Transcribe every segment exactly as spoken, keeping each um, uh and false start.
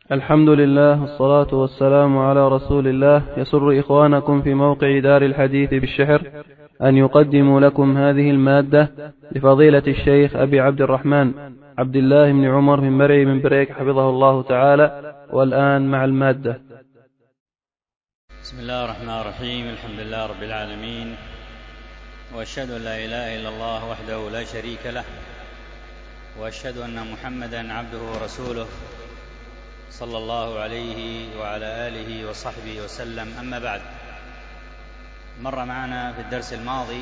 الحمد لله والصلاة والسلام على رسول الله. يسر إخوانكم في موقع دار الحديث بالشحر أن يقدموا لكم هذه المادة لفضيلة الشيخ أبي عبد الرحمن عبد الله بن عمر من مرعي من بريك حفظه الله تعالى. والآن مع المادة. بسم الله الرحمن الرحيم. الحمد لله رب العالمين، وأشهد أن لا إله إلا الله وحده لا شريك له، وأشهد أن محمدا عبده ورسوله صلى الله عليه وعلى آله وصحبه وسلم. أما بعد، مر معنا في الدرس الماضي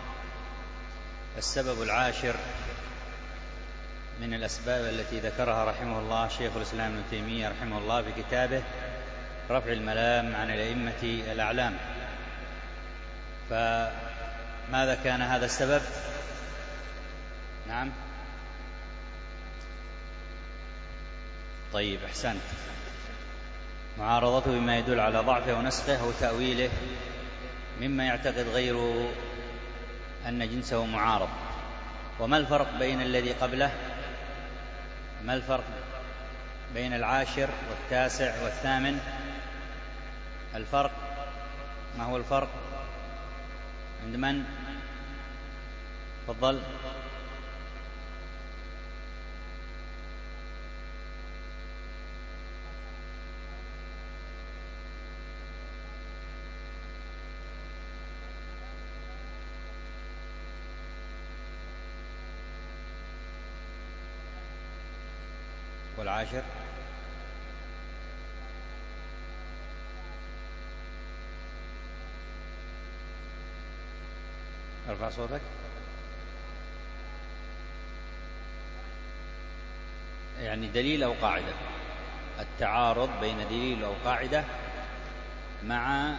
السبب العاشر من الأسباب التي ذكرها رحمه الله شيخ الإسلام ابن تيمية رحمه الله في كتابه رفع الملام عن الأئمة الأعلام. فماذا كان هذا السبب؟ نعم، طيب، أحسنت. معارضته بما يدل على ضعفه ونسخه أو تأويله مما يعتقد غيره أن جنسه معارض. وما الفرق بين الذي قبله؟ ما الفرق بين العاشر والتاسع والثامن؟ الفرق، ما هو الفرق عند من؟ تفضل. والعاشر ارفع صوتك. يعني دليل أو قاعدة، التعارض بين دليل أو قاعدة مع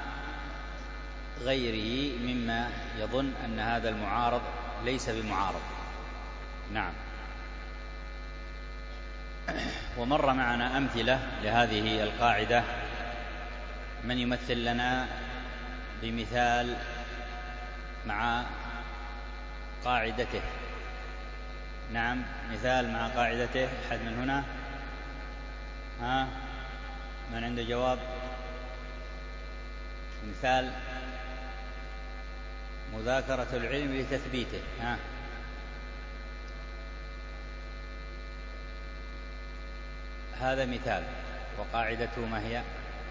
غيره مما يظن أن هذا المعارض ليس بمعارض. نعم. ومر معنا أمثلة لهذه القاعدة. من يمثل لنا بمثال مع قاعدته؟ نعم، مثال مع قاعدته. أحد من هنا؟ ها، من عنده جواب؟ مثال مذاكرة العلم لتثبيته. ها، هذا مثال. وقاعدته ما هي؟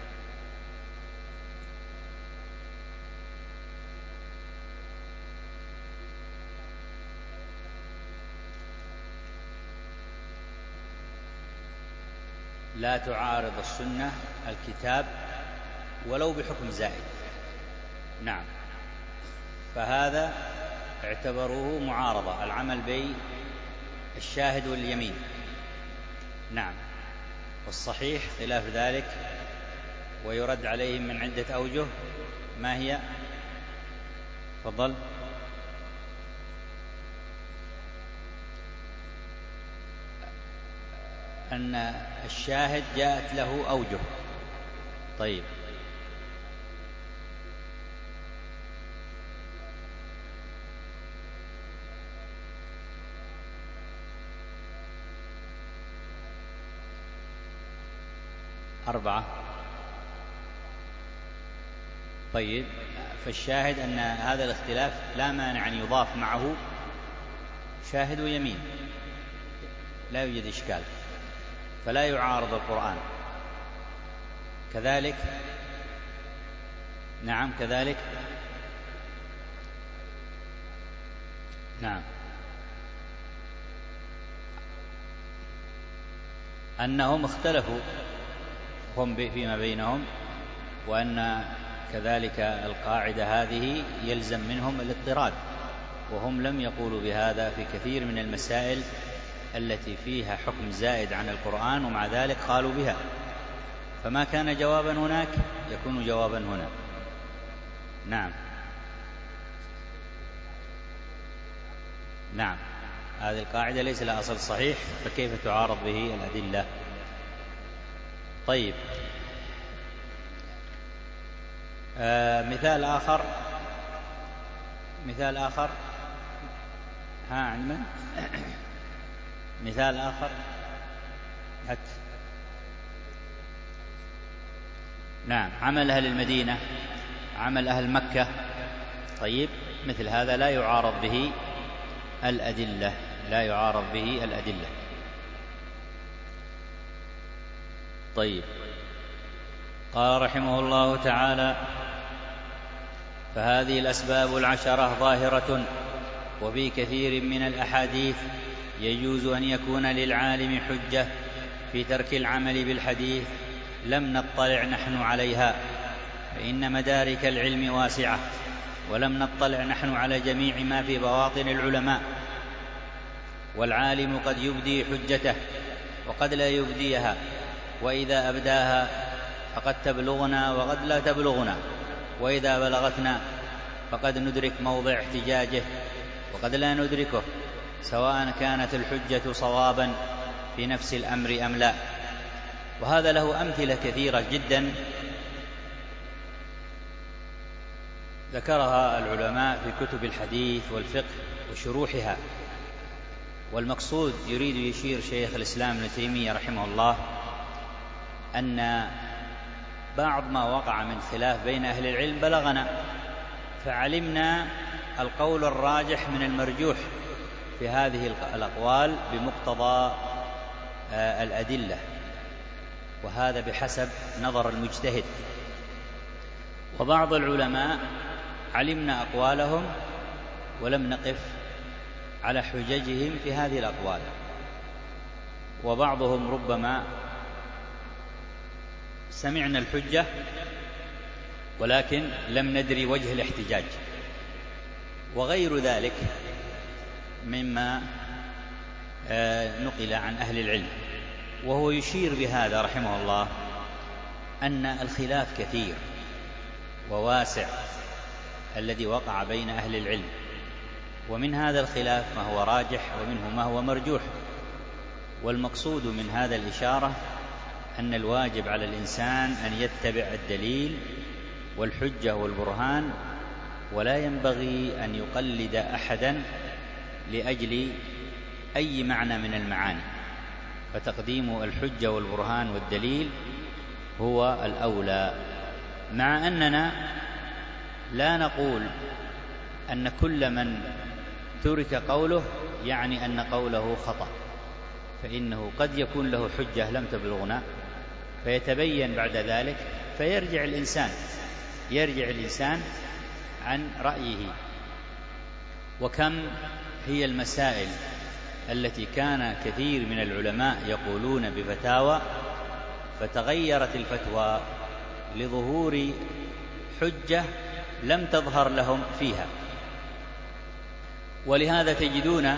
لا تعارض السنة الكتاب ولو بحكم زائد. نعم، فهذا اعتبروه معارضة، العمل بين الشاهد واليمين. نعم، والصحيح خلاف ذلك، ويرد عليهم من عدة أوجه. ما هي؟ تفضل. أن الشاهد جاءت له أوجه. طيب، أربعة. طيب، فالشاهد أن هذا الاختلاف لا مانع أن يضاف معه شاهد ويمين، لا يوجد إشكال، فلا يعارض القرآن. كذلك، نعم، كذلك، نعم، أنهم اختلفوا هم فيما بينهم، وأن كذلك القاعدة هذه يلزم منهم الاضطراد، وهم لم يقولوا بهذا في كثير من المسائل التي فيها حكم زائد عن القرآن، ومع ذلك قالوا بها. فما كان جوابا هناك يكون جوابا هنا. نعم، نعم، هذه القاعدة ليس لها أصل صحيح، فكيف تعارض به الأدلة؟ طيب، آه مثال آخر. مثال آخر. ها، عند من؟ مثال آخر. هات. نعم، عمل أهل المدينة، عمل أهل مكة. طيب، مثل هذا لا يعارض به الأدلة، لا يعارض به الأدلة. طيب، قال رحمه الله تعالى: فهذه الأسباب العشرة ظاهرة، وفي كثير من الأحاديث يجوز أن يكون للعالم حجة في ترك العمل بالحديث لم نطلع نحن عليها، فإن مدارك العلم واسعة، ولم نطلع نحن على جميع ما في بواطن العلماء، والعالم قد يبدي حجته وقد لا يبديها، وإذا أبداها فقد تبلغنا وقد لا تبلغنا، وإذا بلغتنا فقد ندرك موضع احتجاجه وقد لا ندركه، سواء كانت الحجة صوابا في نفس الأمر أم لا. وهذا له أمثلة كثيرة جدا ذكرها العلماء في كتب الحديث والفقه وشروحها. والمقصود يريد يشير شيخ الإسلام ابن تيمية رحمه الله أن بعض ما وقع من خلاف بين أهل العلم بلغنا، فعلمنا القول الراجح من المرجوح في هذه الأقوال بمقتضى الأدلة، وهذا بحسب نظر المجتهد. وبعض العلماء علمنا أقوالهم ولم نقف على حججهم في هذه الأقوال، وبعضهم ربما سمعنا الحجة ولكن لم ندري وجه الاحتجاج، وغير ذلك مما نقل عن أهل العلم. وهو يشير بهذا رحمه الله أن الخلاف كثير وواسع الذي وقع بين أهل العلم، ومن هذا الخلاف ما هو راجح ومنه ما هو مرجوح. والمقصود من هذا الإشارة أن الواجب على الإنسان أن يتبع الدليل والحجة والبرهان، ولا ينبغي أن يقلد أحدا لأجل أي معنى من المعاني، فتقديم الحجة والبرهان والدليل هو الأولى، مع أننا لا نقول أن كل من ترك قوله يعني أن قوله خطأ، فإنه قد يكون له حجة لم تبلغنا فيتبين بعد ذلك فيرجع الإنسان يرجع الإنسان عن رأيه. وكم هي المسائل التي كان كثير من العلماء يقولون بفتاوى فتغيرت الفتوى لظهور حجة لم تظهر لهم فيها. ولهذا تجدون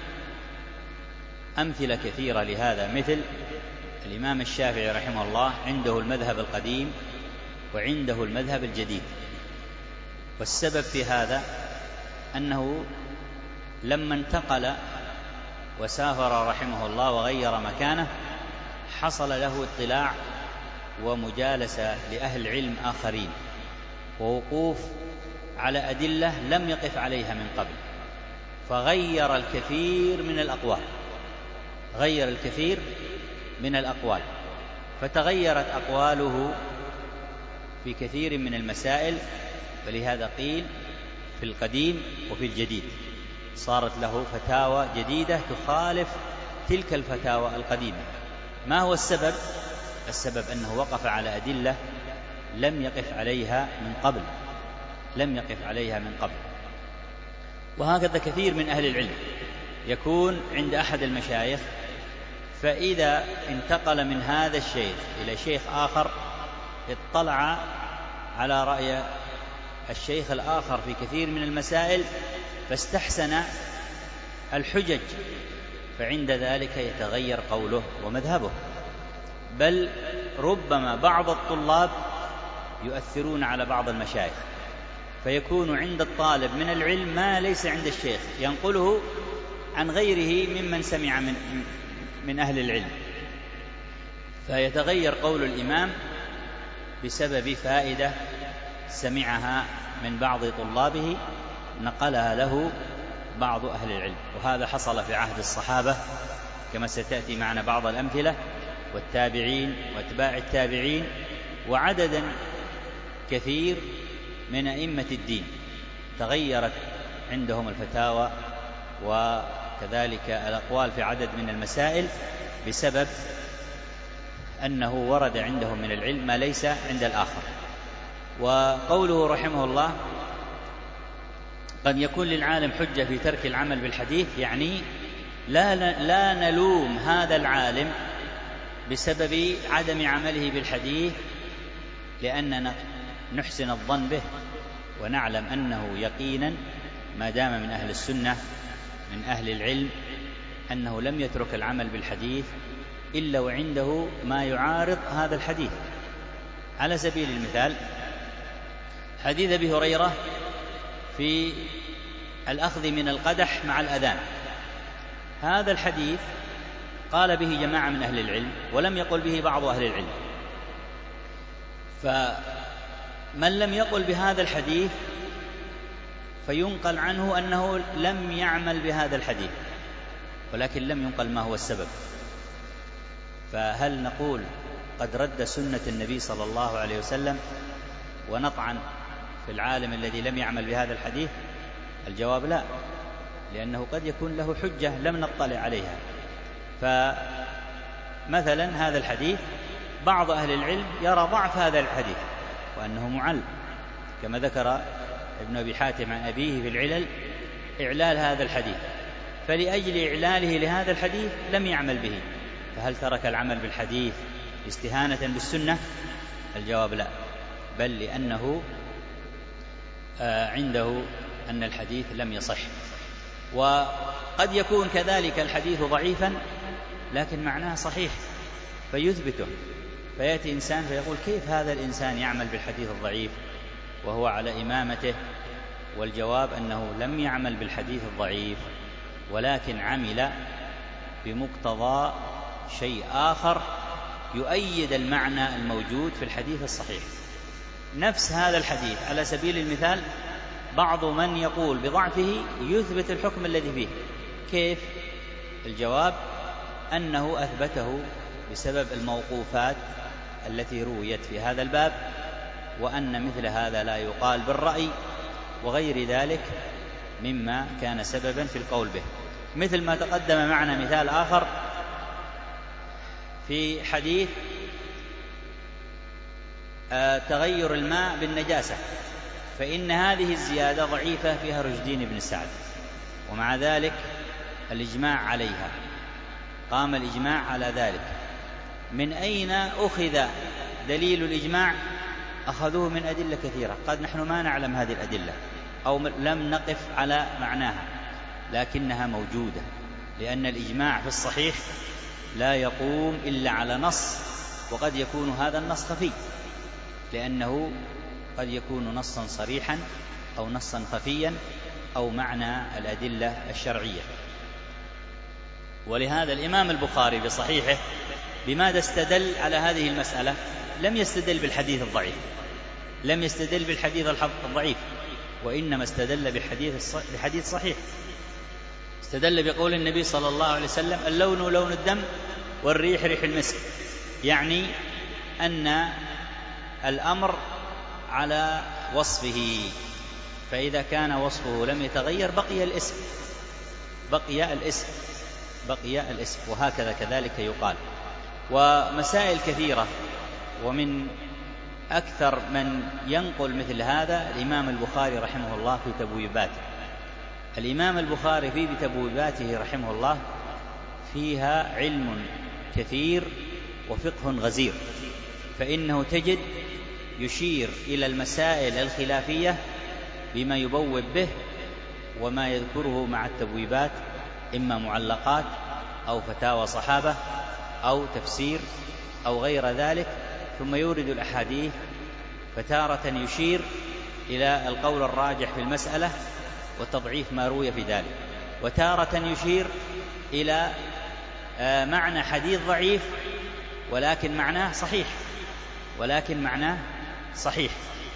أمثلة كثيرة لهذا، مثل الإمام الشافعي رحمه الله عنده المذهب القديم وعنده المذهب الجديد، والسبب في هذا أنه لما انتقل وسافر رحمه الله وغير مكانه حصل له اطلاع ومجالسة لأهل علم آخرين ووقوف على أدلة لم يقف عليها من قبل، فغير الكثير من الأقوال غير الكثير من الأقوال فتغيرت أقواله في كثير من المسائل. فلهذا قيل في القديم وفي الجديد، صارت له فتاوى جديدة تخالف تلك الفتاوى القديمة. ما هو السبب؟ السبب أنه وقف على أدلة لم يقف عليها من قبل لم يقف عليها من قبل. وهكذا كثير من أهل العلم يكون عند أحد المشايخ، فإذا انتقل من هذا الشيخ إلى شيخ آخر اطلع على رأي الشيخ الآخر في كثير من المسائل فاستحسن الحجج، فعند ذلك يتغير قوله ومذهبه. بل ربما بعض الطلاب يؤثرون على بعض المشايخ، فيكون عند الطالب من العلم ما ليس عند الشيخ، ينقله عن غيره ممن سمع من, من أهل العلم، فيتغير قول الإمام بسبب فائدة سمعها من بعض طلابه نقلها له بعض أهل العلم. وهذا حصل في عهد الصحابة كما ستأتي معنا بعض الأمثلة، والتابعين واتباع التابعين، وعددا كثير من أئمة الدين تغيرت عندهم الفتاوى وكذلك الأقوال في عدد من المسائل بسبب أنه ورد عندهم من العلم ما ليس عند الآخر. وقوله رحمه الله قد يكون للعالم حجة في ترك العمل بالحديث، يعني لا, لا نلوم هذا العالم بسبب عدم عمله بالحديث، لأننا نحسن الظن به ونعلم أنه يقينا ما دام من أهل السنة من أهل العلم أنه لم يترك العمل بالحديث إلا وعنده ما يعارض هذا الحديث. على سبيل المثال حديث أبي هريرة في الأخذ من القدح مع الأذان، هذا الحديث قال به جماعة من أهل العلم ولم يقل به بعض أهل العلم، فمن لم يقل بهذا الحديث فينقل عنه أنه لم يعمل بهذا الحديث، ولكن لم ينقل ما هو السبب. فهل نقول قد رد سنة النبي صلى الله عليه وسلم ونطعن في العالم الذي لم يعمل بهذا الحديث؟ الجواب لا، لأنه قد يكون له حجة لم نطلع عليها. فمثلا هذا الحديث بعض أهل العلم يرى ضعف هذا الحديث وأنه معل، كما ذكر ابن أبي حاتم عن أبيه في العلل إعلال هذا الحديث، فلأجل إعلاله لهذا الحديث لم يعمل به. فهل ترك العمل بالحديث استهانة بالسنة؟ الجواب لا، بل لأنه عنده أن الحديث لم يصح. وقد يكون كذلك الحديث ضعيفا لكن معناه صحيح فيثبته، فيأتي إنسان فيقول كيف هذا الإنسان يعمل بالحديث الضعيف وهو على إمامته؟ والجواب أنه لم يعمل بالحديث الضعيف ولكن عمل بمقتضى شيء آخر يؤيد المعنى الموجود في الحديث الصحيح. نفس هذا الحديث على سبيل المثال بعض من يقول بضعفه يثبت الحكم الذي فيه. كيف؟ الجواب أنه أثبته بسبب الموقوفات التي رويت في هذا الباب، وأن مثل هذا لا يقال بالرأي وغير ذلك مما كان سببا في القول به. مثل ما تقدم معنا مثال آخر في حديث تغير الماء بالنجاسة، فإن هذه الزيادة ضعيفة فيها رشدين بن سعد، ومع ذلك الإجماع عليها، قام الإجماع على ذلك. من أين أخذ دليل الإجماع؟ أخذوه من أدلة كثيرة، قد نحن ما نعلم هذه الأدلة أو لم نقف على معناها، لكنها موجودة، لأن الإجماع في الصحيح لا يقوم إلا على نص، وقد يكون هذا النص خفي، لأنه قد يكون نصا صريحا أو نصا خفيا أو معنى الأدلة الشرعية. ولهذا الإمام البخاري بصحيحه بماذا استدل على هذه المسألة؟ لم يستدل بالحديث الضعيف، لم يستدل بالحديث الضعيف، وإنما استدل بحديث بحديث صحيح. استدل بقول النبي صلى الله عليه وسلم اللون لون الدم والريح ريح المسك، يعني أن الأمر على وصفه، فإذا كان وصفه لم يتغير بقي الاسم بقي الاسم بقي الاسم وهكذا كذلك يقال. ومسائل كثيرة، ومن أكثر من ينقل مثل هذا الإمام البخاري رحمه الله في تبويباته. الإمام البخاري في تبويباته رحمه الله فيها علم كثير وفقه غزير، فإنه تجد يشير إلى المسائل الخلافية بما يبوب به وما يذكره مع التبويبات، إما معلقات أو فتاوى صحابة أو تفسير أو غير ذلك، ثم يورد الأحاديث، فتارة يشير إلى القول الراجح في المسألة وتضعيف ما روي في ذلك، وتارة يشير إلى معنى حديث ضعيف ولكن معناه صحيح ولكن معناه صحيح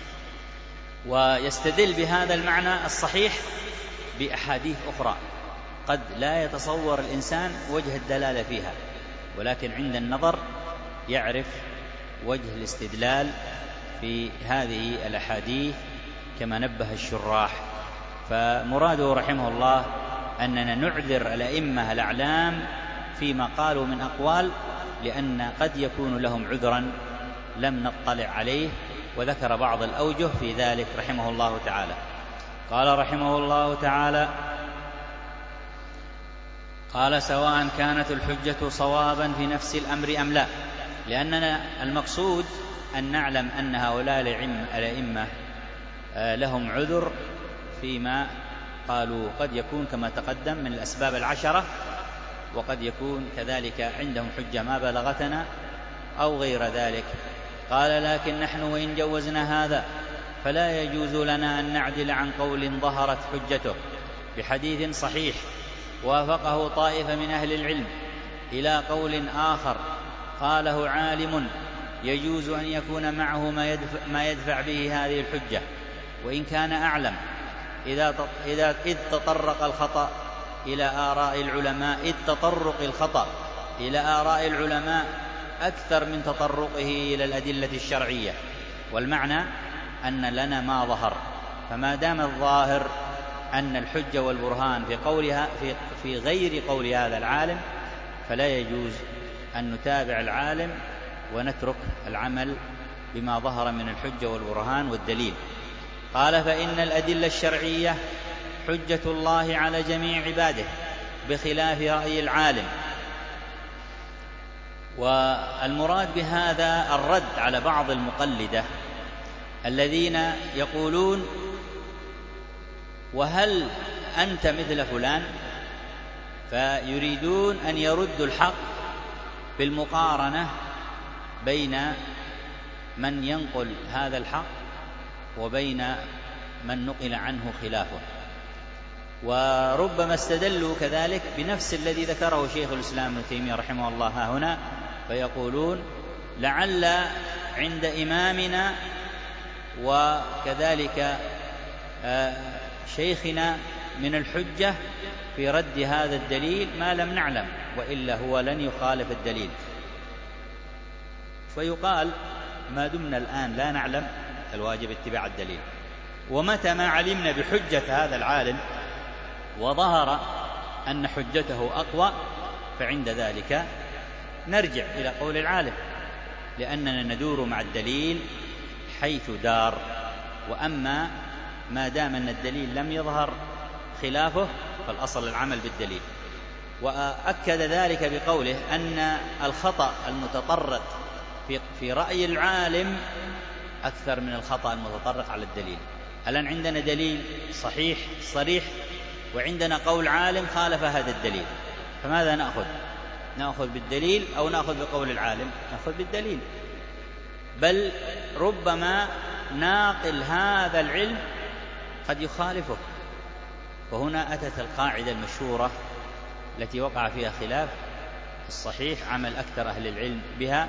ويستدل بهذا المعنى الصحيح بأحاديث أخرى قد لا يتصور الإنسان وجه الدلالة فيها، ولكن عند النظر يعرف وجه الاستدلال في هذه الأحاديث كما نبه الشراح. فمراده رحمه الله أننا نعذر الأئمة الأعلام فيما قالوا من أقوال، لأن قد يكون لهم عذرا لم نطلع عليه، وذكر بعض الأوجه في ذلك رحمه الله تعالى. قال رحمه الله تعالى: قال: سواء كانت الحجة صوابا في نفس الأمر أم لا، لأننا المقصود أن نعلم أن هؤلاء الأئمة لهم عذر فيما قالوا، قد يكون كما تقدم من الأسباب العشرة، وقد يكون كذلك عندهم حجة ما بلغتنا أو غير ذلك. قال: لكن نحن وإن جوزنا هذا فلا يجوز لنا أن نعدل عن قول ظهرت حجته بحديث صحيح وافقه طائفة من أهل العلم إلى قول آخر قاله عالم يجوز أن يكون معه ما يدفع, ما يدفع به هذه الحجة، وإن كان أعلم، إذا إذا إذ تطرق الخطأ إلى آراء العلماء إذ تطرق الخطأ إلى آراء العلماء أكثر من تطرقه إلى الأدلة الشرعية. والمعنى أن لنا ما ظهر، فما دام الظاهر أن الحجة والبرهان في قولها في, في غير قول هذا العالم، فلا يجوز أن نتابع العالم ونترك العمل بما ظهر من الحجة والبرهان والدليل. قال: فإن الأدلة الشرعية حجة الله على جميع عباده بخلاف رأي العالم. والمراد بهذا الرد على بعض المقلدة الذين يقولون: وهل أنت مثل فلان؟ فيريدون أن يردوا الحق بالمقارنة بين من ينقل هذا الحق وبين من نقل عنه خلافه. وربما استدلوا كذلك بنفس الذي ذكره شيخ الإسلام ابن تيمية رحمه الله ها هنا، فيقولون: لعل عند إمامنا وكذلك شيخنا من الحجة في رد هذا الدليل ما لم نعلم، وإلا هو لن يخالف الدليل. فيقال: ما دمنا الآن لا نعلم الواجب اتباع الدليل، ومتى ما علمنا بحجة هذا العالم وظهر أن حجته أقوى فعند ذلك نرجع إلى قول العالم، لأننا ندور مع الدليل حيث دار. وأما ما دام أن الدليل لم يظهر خلافه فالأصل العمل بالدليل. وأكد ذلك بقوله أن الخطأ المتطرق في, في رأي العالم أكثر من الخطأ المتطرق على الدليل. الآن عندنا دليل صحيح صريح، وعندنا قول عالم خالف هذا الدليل، فماذا نأخذ؟ نأخذ بالدليل أو نأخذ بقول العالم؟ نأخذ بالدليل. بل ربما ناقل هذا العلم قد يخالفه. وهنا أتت القاعدة المشهورة التي وقع فيها خلاف الصحيح عمل أكثر أهل العلم بها: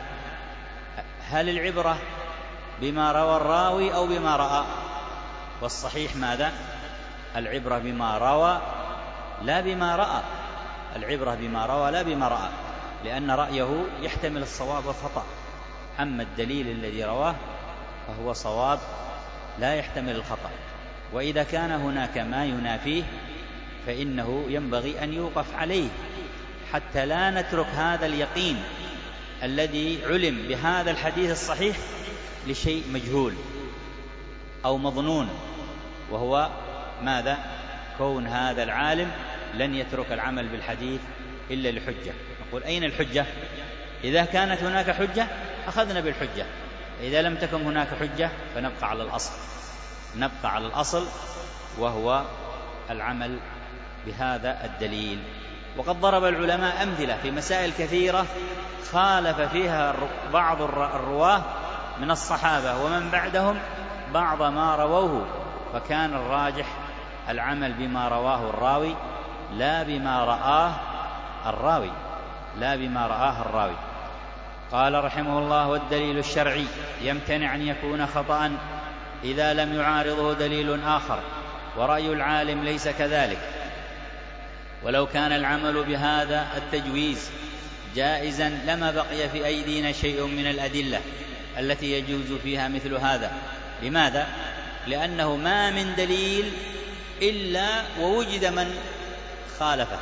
هل العبرة بما روى الراوي أو بما رأى؟ والصحيح ماذا؟ العبرة بما روى لا بما رأى، العبرة بما روى لا بما رأى، لأن رأيه يحتمل الصواب والخطأ، أما الدليل الذي رواه فهو صواب لا يحتمل الخطأ. وإذا كان هناك ما ينافيه فإنه ينبغي أن يوقف عليه حتى لا نترك هذا اليقين الذي علم بهذا الحديث الصحيح لشيء مجهول أو مظنون، وهو ماذا؟ كون هذا العالم لن يترك العمل بالحديث إلا لحجة. نقول: أين الحجة؟ إذا كانت هناك حجة أخذنا بالحجة، إذا لم تكن هناك حجة فنبقى على الأصل، نبقى على الأصل وهو العمل بهذا الدليل. وقد ضرب العلماء أمثلة في مسائل كثيرة خالف فيها بعض الرواه من الصحابة ومن بعدهم بعض ما رووه، فكان الراجح العمل بما رواه الراوي لا بما رآه الراوي لا بما رآه الراوي. قال رحمه الله: والدليل الشرعي يمتنع أن يكون خطأ إذا لم يعارضه دليل آخر، ورأي العالم ليس كذلك. ولو كان العمل بهذا التجويز جائزا لما بقي في أيدينا شيء من الأدلة التي يجوز فيها مثل هذا. لماذا؟ لأنه ما من دليل إلا ووجد من خالفه.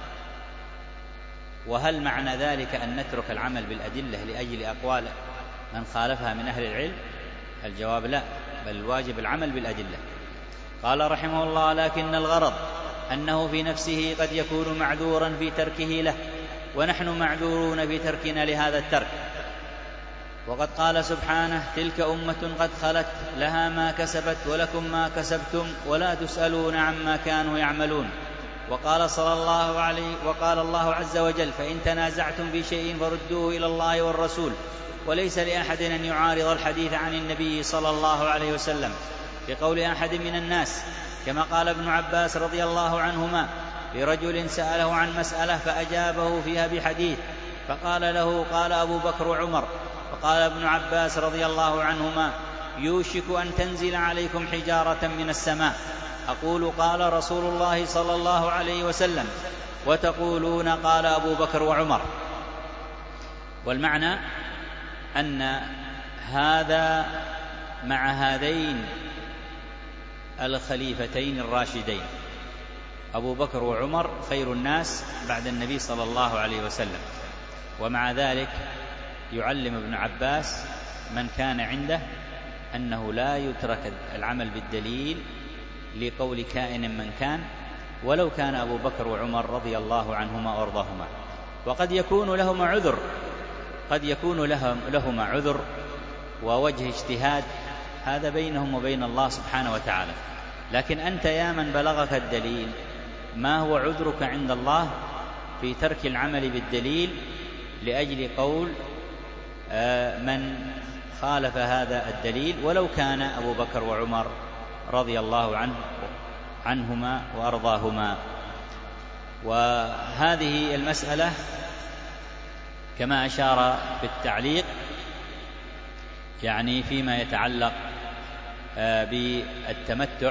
وهل معنى ذلك أن نترك العمل بالأدلة لأجل أقوال من خالفها من أهل العلم؟ الجواب لا، بل الواجب العمل بالأدلة. قال رحمه الله: لكن الغرض أنه في نفسه قد يكون معذورا في تركه له، ونحن معذورون في تركنا لهذا الترك. وقد قال سبحانه: تلك أمة قد خلت لها ما كسبت ولكم ما كسبتم ولا تسألون عما كانوا يعملون. وقال صلى الله عليه وقال الله عز وجل: فإن تنازعتم في شيء فردوه إلى الله والرسول. وليس لأحد أن يعارض الحديث عن النبي صلى الله عليه وسلم بقول أحد من الناس، كما قال ابن عباس رضي الله عنهما لرجل سأله عن مسألة فأجابه فيها بحديث، فقال له: قال أبو بكر وعمر. فقال ابن عباس رضي الله عنهما: يوشك أن تنزل عليكم حجارة من السماء، أقول قال رسول الله صلى الله عليه وسلم، وتقولون قال أبو بكر وعمر. والمعنى أن هذا مع هذين الخليفتين الراشدين أبو بكر وعمر خير الناس بعد النبي صلى الله عليه وسلم، ومع ذلك يعلم ابن عباس من كان عنده أنه لا يترك العمل بالدليل لقول كائن من كان، ولو كان أبو بكر وعمر رضي الله عنهما وارضاهما. وقد يكون لهما عذر، قد يكون لهم لهما عذر ووجه اجتهاد، هذا بينهم وبين الله سبحانه وتعالى. لكن أنت يا من بلغك الدليل، ما هو عذرك عند الله في ترك العمل بالدليل لأجل قول من خالف هذا الدليل ولو كان أبو بكر وعمر رضي الله عنه عنهما وأرضاهما؟ وهذه المسألة كما أشار بالتعليق يعني فيما يتعلق بالتمتع،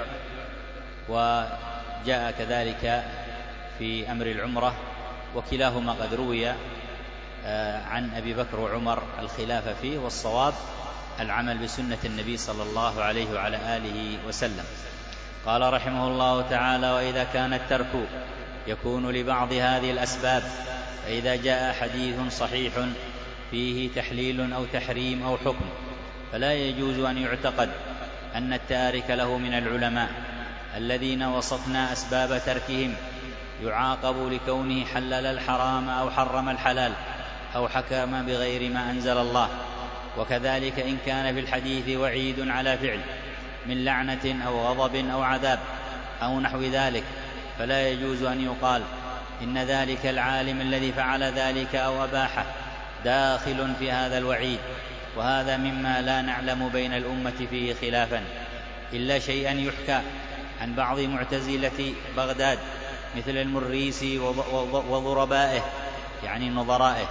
وجاء كذلك في أمر العمرة، وكلاهما قد روي عن أبي بكر وعمر الخلاف فيه، والصواب العمل بسنة النبي صلى الله عليه وعلى آله وسلم. قال رحمه الله تعالى: وإذا كان الترك يكون لبعض هذه الأسباب، فإذا جاء حديث صحيح فيه تحليل أو تحريم أو حكم، فلا يجوز أن يعتقد أن التارك له من العلماء الذين وصفنا أسباب تركهم يعاقب لكونه حلل الحرام أو حرم الحلال أو حكم بغير ما أنزل الله. وكذلك إن كان في الحديث وعيد على فعل من لعنة أو غضب أو عذاب أو نحو ذلك، فلا يجوز أن يقال إن ذلك العالم الذي فعل ذلك أو أباحه داخل في هذا الوعيد. وهذا مما لا نعلم بين الأمة فيه خلافا، إلا شيئا يحكى عن بعض معتزلة بغداد مثل المريسي وضربائه يعني نظرائه،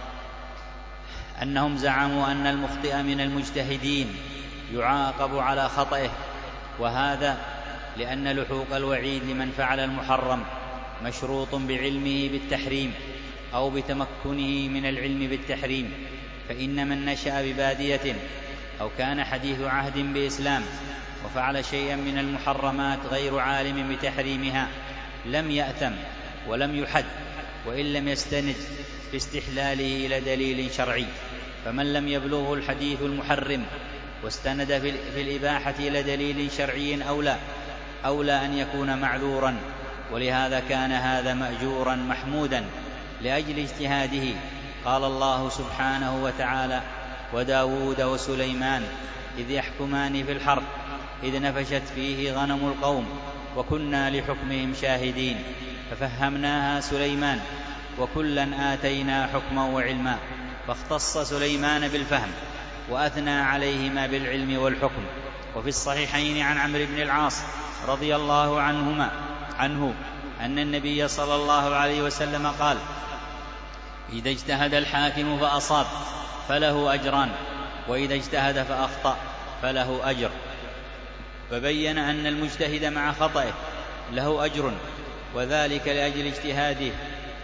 أنهم زعموا أن المخطئ من المجتهدين يعاقب على خطئه، وهذا لأن لحوق الوعيد لمن فعل المحرم مشروط بعلمه بالتحريم أو بتمكنه من العلم بالتحريم. فإن من نشأ ببادية أو كان حديث عهد بإسلام وفعل شيئا من المحرمات غير عالم بتحريمها لم يأثم ولم يحد، وإن لم يستند باستحلاله إلى دليل شرعي. فمن لم يبلغه الحديث المحرم واستند في الإباحة إلى دليل شرعي أولى أولى أن يكون معذورا. ولهذا كان هذا مأجورا محمودا لأجل اجتهاده. قال الله سبحانه وتعالى: وداود وسليمان إذ يحكمان في الحرث إذ نفشت فيه غنم القوم وكنا لحكمهم شاهدين ففهمناها سليمان وكلا آتينا حكما وعلما، فاختص سليمان بالفهم وأثنى عليهما بالعلم والحكم. وفي الصحيحين عن عمرو بن العاص رضي الله عنهما عنه أن النبي صلى الله عليه وسلم قال: إذا اجتهد الحاكم فأصاب فله أجران، وإذا اجتهد فأخطأ فله أجر. فبين أن المجتهد مع خطئه له أجر، وذلك لأجل اجتهاده،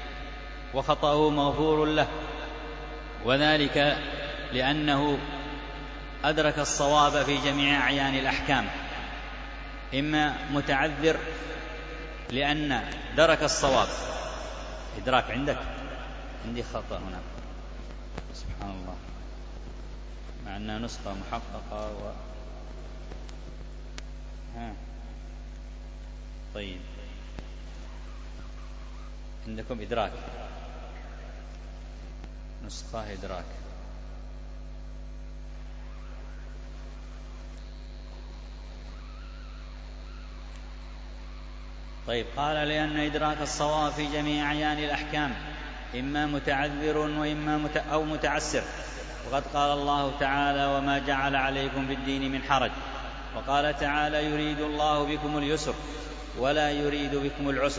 وخطأه مغفور له، وذلك لأنه أدرك الصواب في جميع أعيان الأحكام، إما متعذر لأن درك الصواب. إدراك عندك؟ عندي خطأ هنا، سبحان الله، مع أنها نسخة محققة و... ها. طيب، عندكم إدراك، نسخة إدراك. طيب، قال لأن إدراك الصواب في جميع أعيان الأحكام إما متعذر وإما مت... أو متعسر. وقد قال الله تعالى: وما جعل عليكم في الدين من حرج. وقال تعالى: يريد الله بكم اليسر ولا يريد بكم العسر.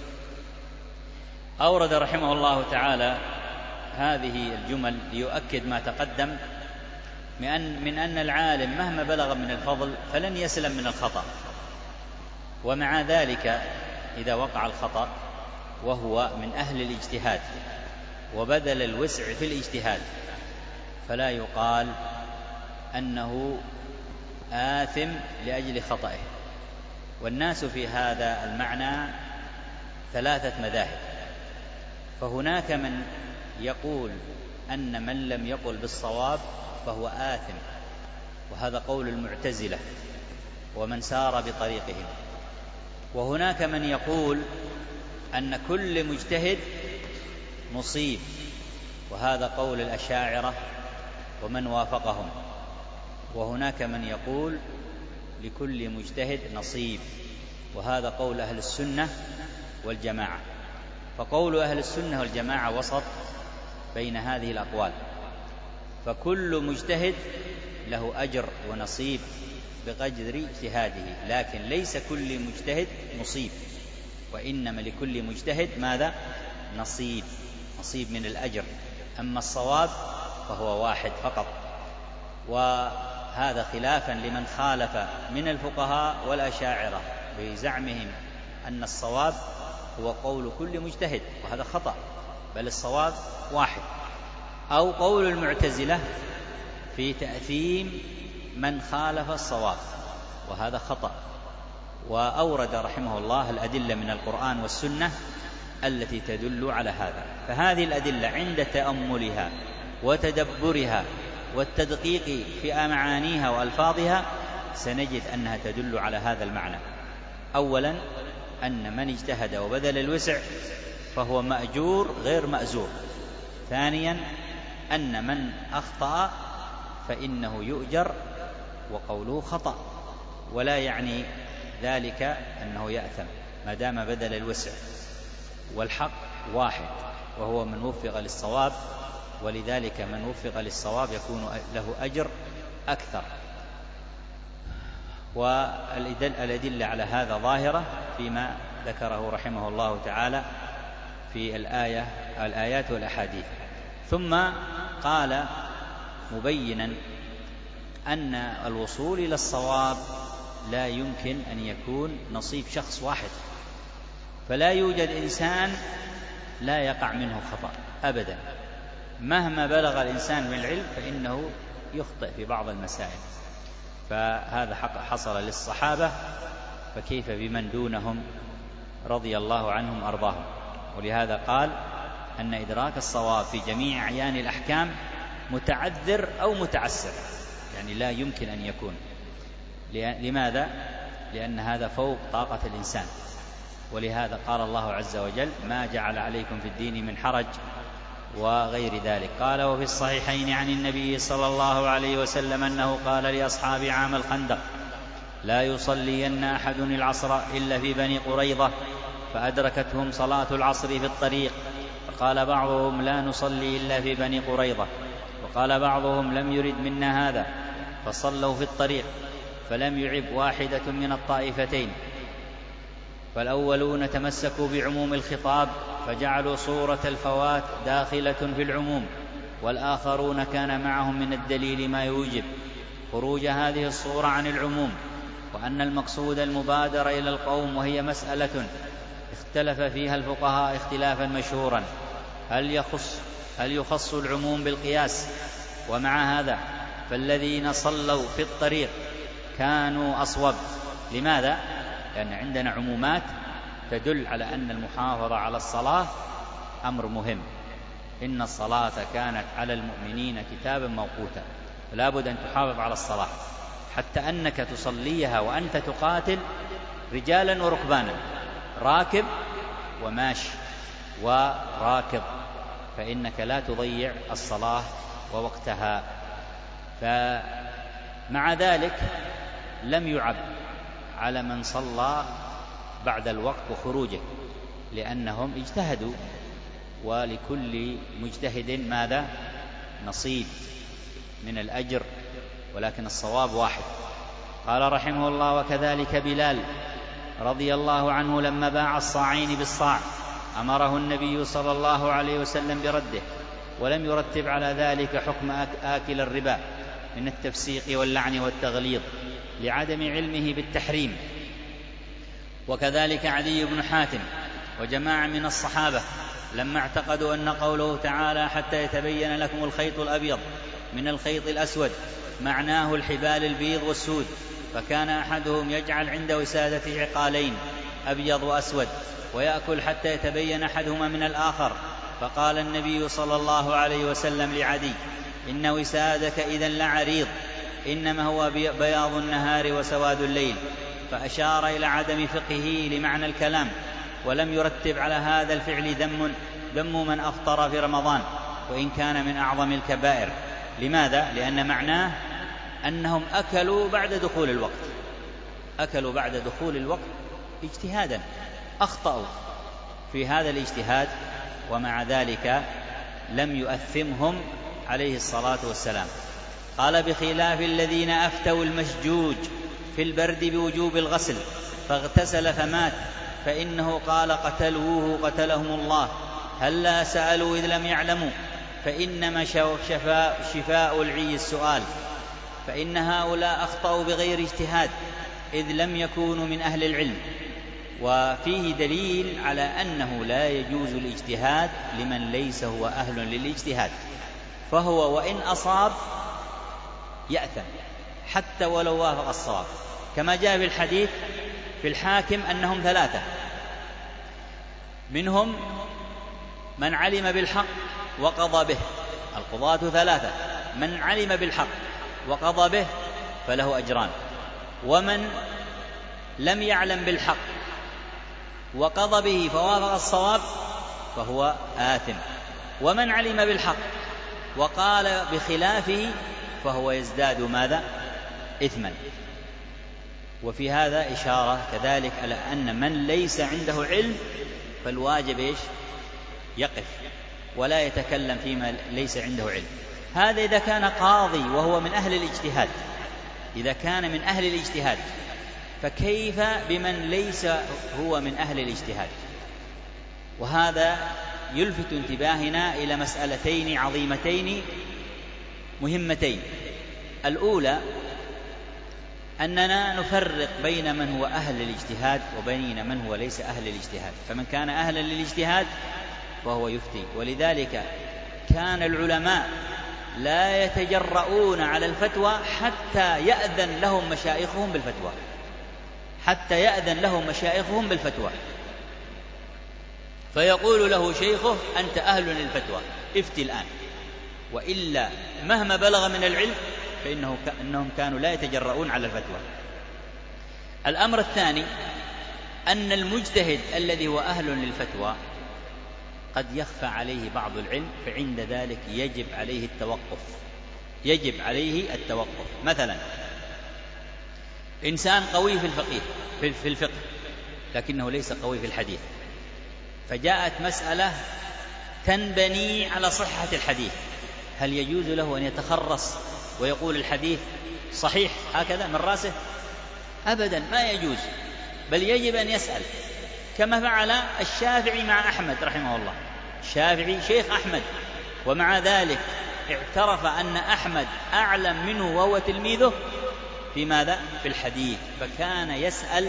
أورد رحمه الله تعالى هذه الجمل ليؤكد ما تقدم من أن العالم مهما بلغ من الفضل فلن يسلم من الخطأ، ومع ذلك إذا وقع الخطأ وهو من أهل الاجتهاد وبذل الوسع في الاجتهاد فلا يقال أنه آثم لأجل خطئه. والناس في هذا المعنى ثلاثة مذاهب، فهناك من يقول أن من لم يقل بالصواب فهو آثم، وهذا قول المعتزلة ومن سار بطريقهم. وهناك من يقول أن كل مجتهد مصيب، وهذا قول الأشاعرة ومن وافقهم. وهناك من يقول لكل مجتهد نصيب، وهذا قول أهل السنة والجماعة. فقول أهل السنة والجماعة وسط بين هذه الأقوال، فكل مجتهد له أجر ونصيب بقدر اجتهاده، لكن ليس كل مجتهد مصيب، وإنما لكل مجتهد ماذا؟ نصيب، نصيب من الأجر. أما الصواب فهو واحد فقط. وهذا خلافا لمن خالف من الفقهاء والأشاعرة بزعمهم أن الصواب هو قول كل مجتهد، وهذا خطأ، بل الصواب واحد. أو قول المعتزلة في تأثيم من خالف الصواب، وهذا خطأ. وأورد رحمه الله الأدلة من القرآن والسنة التي تدل على هذا. فهذه الأدلة عند تأملها وتدبرها والتدقيق في معانيها وألفاظها سنجد أنها تدل على هذا المعنى. أولا، أن من اجتهد وبذل الوسع فهو مأجور غير مأزور. ثانيا، أن من أخطأ فإنه يؤجر، وقوله خطأ، ولا يعني ذلك أنه يأثم ما دام بذل الوسع. والحق واحد وهو من وفق للصواب، ولذلك من وفق للصواب يكون له أجر أكثر. والأدلة على هذا ظاهرة فيما ذكره رحمه الله تعالى في الآية الآيات والأحاديث. ثم قال مبينا أن الوصول إلى الصواب لا يمكن أن يكون نصيب شخص واحد، فلا يوجد إنسان لا يقع منه خطأ أبدا، مهما بلغ الإنسان من العلم فإنه يخطئ في بعض المسائل. فهذا حصل للصحابة، فكيف بمن دونهم رضي الله عنهم أرضاهم. ولهذا قال أن إدراك الصواب في جميع أعيان الأحكام متعذر أو متعسر، يعني لا يمكن أن يكون. لماذا؟ لأن هذا فوق طاقة الإنسان. ولهذا قال الله عز وجل: ما جعل عليكم في الدين من حرج، وغير ذلك. قال: وفي الصحيحين عن النبي صلى الله عليه وسلم أنه قال لأصحاب عام الخندق: لا يصلين أحد العصر إلا في بني قريظة، فأدركتهم صلاة العصر في الطريق، فقال بعضهم: لا نصلي إلا في بني قريظة، وقال بعضهم: لم يرد منا هذا، فصلوا في الطريق، فلم يعب واحدة من الطائفتين. فالأولون تمسكوا بعموم الخطاب فجعلوا صورة الفوات داخلة في العموم، والآخرون كان معهم من الدليل ما يوجب خروج هذه الصورة عن العموم، وأن المقصود المبادرة إلى القوم، وهي مسألة اختلف فيها الفقهاء اختلافا مشهورا: هل يخص, هل يخص العموم بالقياس؟ ومع هذا فالذين صلوا في الطريق كانوا أصوب. لماذا؟ لأن عندنا عمومات تدل على أن المحافظة على الصلاة أمر مهم. إن الصلاة كانت على المؤمنين كتابا موقوتا، فلا بد أن تحافظ على الصلاة، حتى أنك تصليها وأنت تقاتل رجالا وركبانا، راكب وماشي وراكض، فإنك لا تضيع الصلاة ووقتها. فمع ذلك لم يعب على من صلى بعد الوقت وخروجه، لأنهم اجتهدوا، ولكل مجتهد ماذا؟ نصيب من الأجر، ولكن الصواب واحد. قال رحمه الله: وكذلك بلال رضي الله عنه لما باع الصاعين بالصاع أمره النبي صلى الله عليه وسلم برده، ولم يرتب على ذلك حكم آكل الربا من التفسيق واللعن والتغليظ لعدم علمه بالتحريم. وكذلك عدي بن حاتم وجماعة من الصحابة لما اعتقدوا أن قوله تعالى: حتى يتبين لكم الخيط الأبيض من الخيط الأسود معناه الحبال البيض والسود، فكان أحدهم يجعل عند وسادته عقالين أبيض وأسود ويأكل حتى يتبين أحدهما من الآخر، فقال النبي صلى الله عليه وسلم لعدي: إن وسادك إذن لعريض، إنما هو بياض النهار وسواد الليل، فأشار إلى عدم فقهه لمعنى الكلام، ولم يرتب على هذا الفعل ذم ذم من أفطر في رمضان، وإن كان من أعظم الكبائر. لماذا؟ لأن معناه أنهم أكلوا بعد دخول الوقت، أكلوا بعد دخول الوقت اجتهادا، أخطأوا في هذا الاجتهاد، ومع ذلك لم يؤثمهم عليه الصلاة والسلام. قال: بخلاف الذين أفتوا المشجوج في البرد بوجوب الغسل فاغتسل فمات، فإنه قال: قتلوه قتلهم الله، هلا سألوا إذ لم يعلموا، فإنما شفاء, شفاء العي السؤال. فإن هؤلاء أخطأوا بغير اجتهاد إذ لم يكونوا من أهل العلم. وفيه دليل على أنه لا يجوز الاجتهاد لمن ليس هو أهل للاجتهاد، فهو وإن أصاب يأثم حتى ولو وافق الصواب، كما جاء في الحديث في الحاكم أنهم ثلاثة: منهم من علم بالحق وقضى به، القضاة ثلاثة: من علم بالحق وقضى به فله أجران، ومن لم يعلم بالحق وقضى به فوافق الصواب فهو آثم، ومن علم بالحق وقال بخلافه فهو يزداد ماذا؟ إثما. وفي هذا إشارة كذلك على أن من ليس عنده علم فالواجب إيش؟ يقف ولا يتكلم فيما ليس عنده علم. هذا إذا كان قاضي وهو من أهل الاجتهاد، إذا كان من أهل الاجتهاد، فكيف بمن ليس هو من أهل الاجتهاد؟ وهذا يلفت انتباهنا إلى مسألتين عظيمتين مهمتين. الأولى أننا نفرق بين من هو أهل الاجتهاد وبين من هو ليس أهل الاجتهاد، فمن كان أهلا للاجتهاد فهو يفتي. ولذلك كان العلماء لا يتجرؤون على الفتوى حتى يأذن لهم مشايخهم بالفتوى، حتى يأذن لهم مشايخهم بالفتوى، فيقول له شيخه: أنت أهل للفتوى، افتي الآن، وإلا مهما بلغ من العلم فإنهم كانوا لا يتجرؤون على الفتوى. الأمر الثاني أن المجتهد الذي هو أهل للفتوى قد يخفى عليه بعض العلم، فعند ذلك يجب عليه التوقف، يجب عليه التوقف. مثلا إنسان قوي في الفقه في الفقه لكنه ليس قوي في الحديث، فجاءت مسألة تنبني على صحة الحديث، هل يجوز له أن يتخرص ويقول الحديث صحيح هكذا من رأسه؟ أبدا، ما يجوز، بل يجب أن يسأل، كما فعل الشافعي مع أحمد رحمه الله. الشافعي شيخ أحمد، ومع ذلك اعترف أن أحمد أعلم منه وهو تلميذه في ماذا؟ في الحديث، فكان يسأل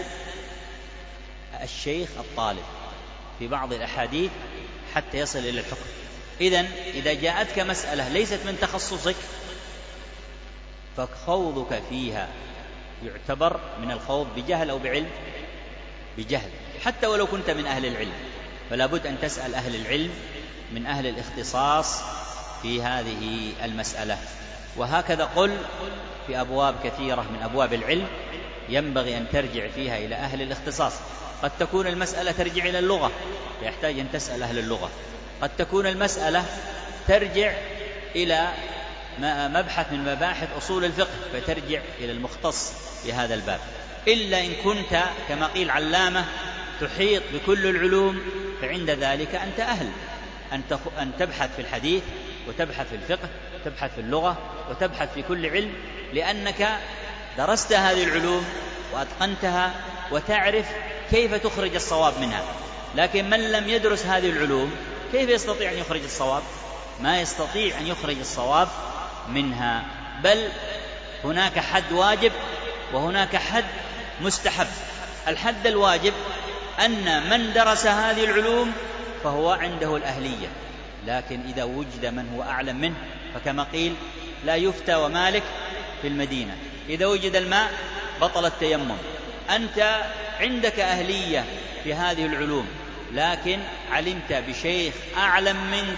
الشيخ الطالب في بعض الأحاديث حتى يصل إلى الحكم. إذن إذا جاءتك مسألة ليست من تخصصك فخوضك فيها يعتبر من الخوض بجهل أو بعلم؟ بجهل، حتى ولو كنت من أهل العلم، فلا بد أن تسأل أهل العلم من أهل الاختصاص في هذه المسألة. وهكذا قل في أبواب كثيرة من أبواب العلم ينبغي أن ترجع فيها إلى أهل الاختصاص. قد تكون المسألة ترجع إلى اللغة فيحتاج أن تسأل أهل اللغة، قد تكون المسألة ترجع إلى مبحث من مباحث أصول الفقه فترجع إلى المختص في هذا الباب. إلا إن كنت كما قيل علامة تحيط بكل العلوم فعند ذلك أنت أهل أن تبحث في الحديث وتبحث في الفقه وتبحث في اللغة وتبحث في كل علم، لأنك درست هذه العلوم وأتقنتها وتعرف كيف تخرج الصواب منها. لكن من لم يدرس هذه العلوم كيف يستطيع أن يخرج الصواب؟ ما يستطيع أن يخرج الصواب منها. بل هناك حد واجب وهناك حد مستحب. الحد الواجب أن من درس هذه العلوم فهو عنده الأهلية، لكن إذا وجد من هو أعلم منه فكما قيل لا يفتى ومالك في المدينة، إذا وجد الماء بطل التيمم. أنت عندك أهلية في هذه العلوم لكن علمت بشيخ أعلم منك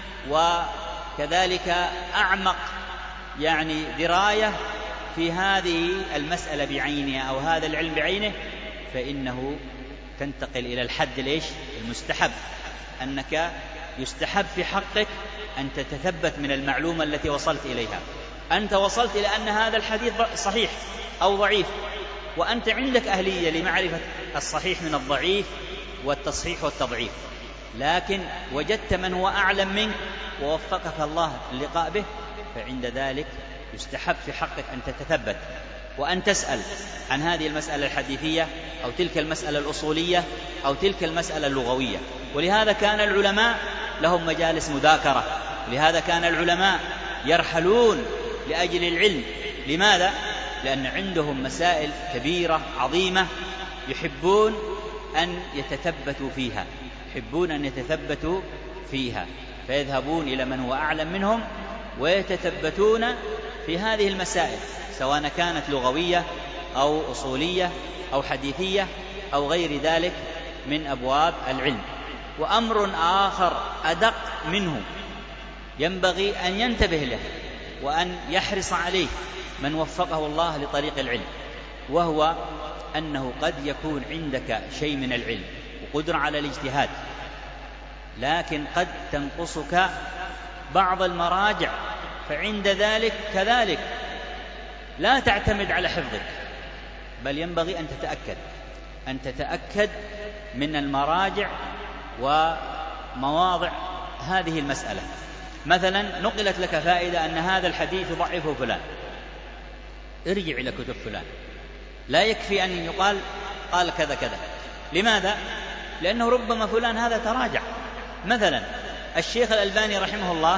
وكذلك أعمق يعني دراية في هذه المسألة بعينها أو هذا العلم بعينه، فإنه تنتقل إلى الحد ليش المستحب، أنك يستحب في حقك أن تتثبت من المعلومة التي وصلت إليها. أنت وصلت إلى أن هذا الحديث صحيح أو ضعيف، وأنت عندك أهلية لمعرفة الصحيح من الضعيف والتصحيح والتضعيف، لكن وجدت من هو أعلم منك ووفقك الله اللقاء به، فعند ذلك يستحب في حقك أن تتثبت وأن تسأل عن هذه المسألة الحديثية أو تلك المسألة الأصولية أو تلك المسألة اللغوية. ولهذا كان العلماء لهم مجالس مذاكرة، لهذا كان العلماء يرحلون لأجل العلم. لماذا؟ لأن عندهم مسائل كبيرة عظيمة يحبون أن يتثبتوا فيها يحبون أن يتثبتوا فيها فيذهبون إلى من هو أعلم منهم ويتثبتون في هذه المسائل، سواء كانت لغوية أو أصولية أو حديثية أو غير ذلك من أبواب العلم. وأمر آخر أدق منه ينبغي أن ينتبه له وأن يحرص عليه من وفقه الله لطريق العلم، وهو أنه قد يكون عندك شيء من العلم وقدرة على الاجتهاد، لكن قد تنقصك بعض المراجع، فعند ذلك كذلك لا تعتمد على حفظك، بل ينبغي أن تتأكد أن تتأكد من المراجع ومواضع هذه المسألة. مثلا نقلت لك فائدة أن هذا الحديث ضعفه فلان، ارجع إلى كتب فلان، لا يكفي أن يقال قال كذا كذا. لماذا؟ لأنه ربما فلان هذا تراجع. مثلا الشيخ الألباني رحمه الله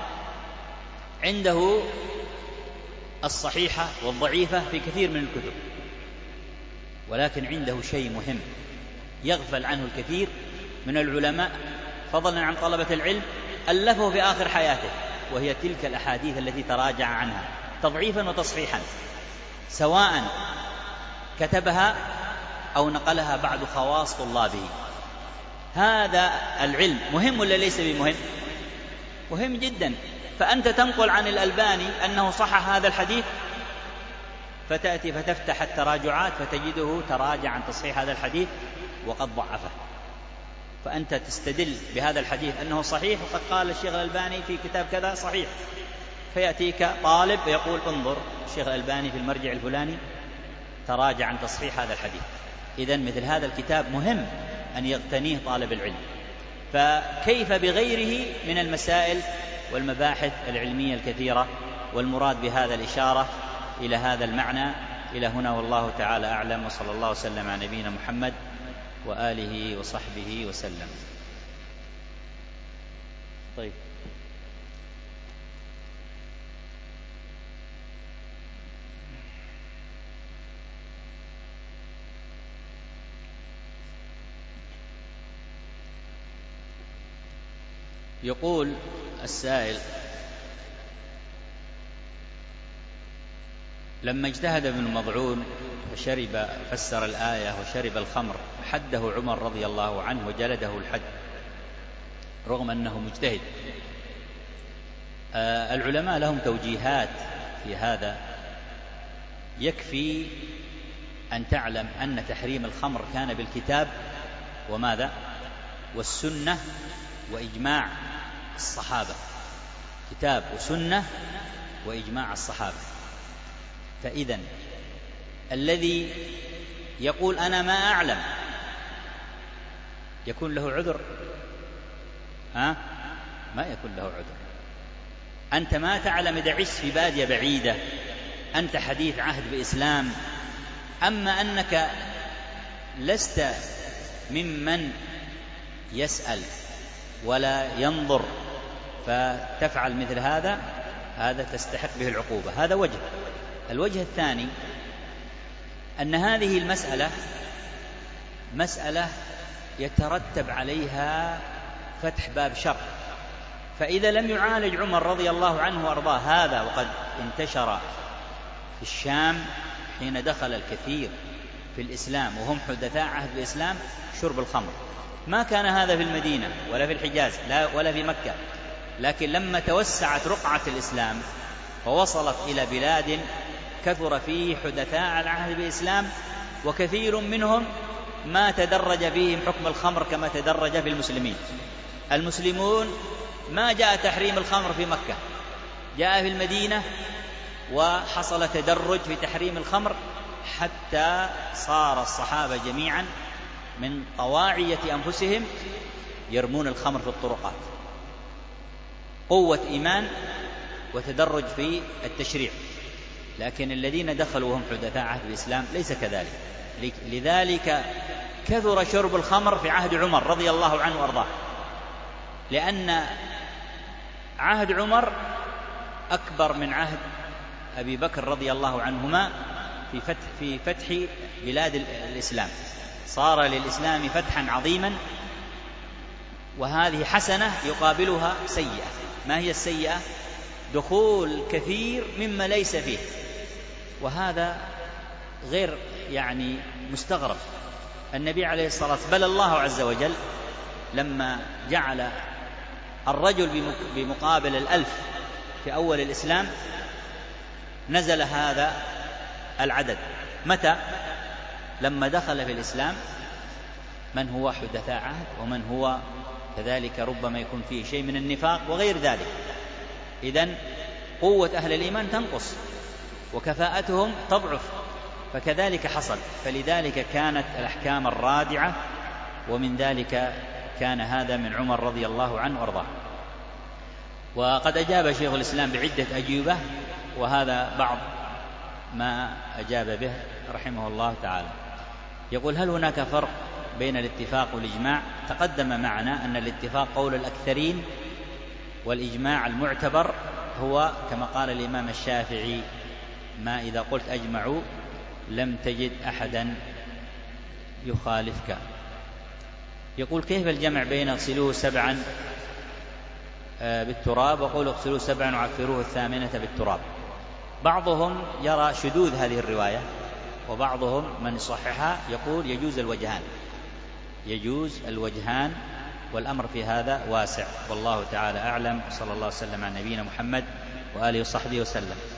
عنده الصحيحة والضعيفة في كثير من الكتب، ولكن عنده شيء مهم يغفل عنه الكثير من العلماء فضلا عن طلبة العلم، ألفه في آخر حياته، وهي تلك الأحاديث التي تراجع عنها تضعيفا وتصحيحا، سواء كتبها أو نقلها بعض خواص طلابه. هذا العلم مهم ولا ليس بمهم؟ مهم جدا. فأنت تنقل عن الألباني أنه صحح هذا الحديث، فتأتي فتفتح التراجعات فتجده تراجع عن تصحيح هذا الحديث وقد ضعفه، فأنت تستدل بهذا الحديث أنه صحيح وقد قال الشيخ الألباني في كتاب كذا صحيح، فيأتيك طالب ويقول انظر الشيخ الألباني في المرجع الفلاني تراجع عن تصحيح هذا الحديث. إذن مثل هذا الكتاب مهم أن يغتنيه طالب العلم، فكيف بغيره من المسائل والمباحث العلمية الكثيرة. والمراد بهذا الإشارة إلى هذا المعنى إلى هنا، والله تعالى أعلم، وصلى الله وسلم على نبينا محمد وآله وصحبه وسلم. طيب، يقول السائل: لما اجتهد ابن مضعون فشرب فسر الآية وشرب الخمر حده عمر رضي الله عنه وجلده الحد رغم أنه مجتهد. آه العلماء لهم توجيهات في هذا. يكفي أن تعلم أن تحريم الخمر كان بالكتاب وماذا والسنة وإجماع الصحابة، كتاب وسنة وإجماع الصحابة. فإذن الذي يقول أنا ما أعلم يكون له عذر؟ ها؟ ما يكون له عذر. أنت ما تعلم إذا عشت في بادية بعيدة، أنت حديث عهد بإسلام. أما أنك لست ممن يسأل ولا ينظر فتفعل مثل هذا، هذا تستحق به العقوبة. هذا وجه. الوجه الثاني أن هذه المسألة مسألة يترتب عليها فتح باب شر. فإذا لم يعالج عمر رضي الله عنه وأرضاه هذا، وقد انتشر في الشام حين دخل الكثير في الإسلام وهم حدثاء عهد الإسلام شرب الخمر، ما كان هذا في المدينة ولا في الحجاز لا ولا في مكة، لكن لما توسعت رقعة الإسلام ووصلت إلى بلاد كثر فيه حدثاء العهد بالإسلام وكثير منهم ما تدرج فيهم حكم الخمر كما تدرج في المسلمين. المسلمون ما جاء تحريم الخمر في مكة، جاء في المدينة وحصل تدرج في تحريم الخمر حتى صار الصحابة جميعا من طواعية أنفسهم يرمون الخمر في الطرقات. قوة إيمان وتدرج في التشريع. لكن الذين دخلوا وهم حدثاء عهد الإسلام ليس كذلك. لذلك كثر شرب الخمر في عهد عمر رضي الله عنه وأرضاه، لأن عهد عمر أكبر من عهد أبي بكر رضي الله عنهما في فتح, في فتح بلاد الإسلام. صار للإسلام فتحا عظيما، وهذه حسنة يقابلها سيئة. ما هي السيئة؟ دخول كثير مما ليس فيه، وهذا غير يعني مستغرب. النبي عليه الصلاة والسلام بل الله عز وجل لما جعل الرجل بمقابل الألف في أول الإسلام نزل هذا العدد. متى؟ لما دخل في الإسلام من هو حدثاء عهد ومن هو كذلك ربما يكون فيه شيء من النفاق وغير ذلك. إذن قوة أهل الإيمان تنقص وكفاءتهم تضعف، فكذلك حصل. فلذلك كانت الأحكام الرادعة، ومن ذلك كان هذا من عمر رضي الله عنه وارضاه. وقد أجاب شيخ الإسلام بعدة أجوبة، وهذا بعض ما أجاب به رحمه الله تعالى. يقول: هل هناك فرق بين الاتفاق والإجماع؟ تقدم معنا أن الاتفاق قول الأكثرين، والإجماع المعتبر هو كما قال الإمام الشافعي: ما إذا قلت أجمعوا لم تجد أحدا يخالفك. يقول: كيف الجمع بين اغسلوه سبعا بالتراب وقول اغسلوه سبعا وعفروه الثامنة بالتراب؟ بعضهم يرى شذوذ هذه الرواية، وبعضهم من صححها يقول يجوز الوجهان، يجوز الوجهان، والأمر في هذا واسع، والله تعالى أعلم. صلى الله عليه وسلم على نبينا محمد وآله وصحبه وسلم.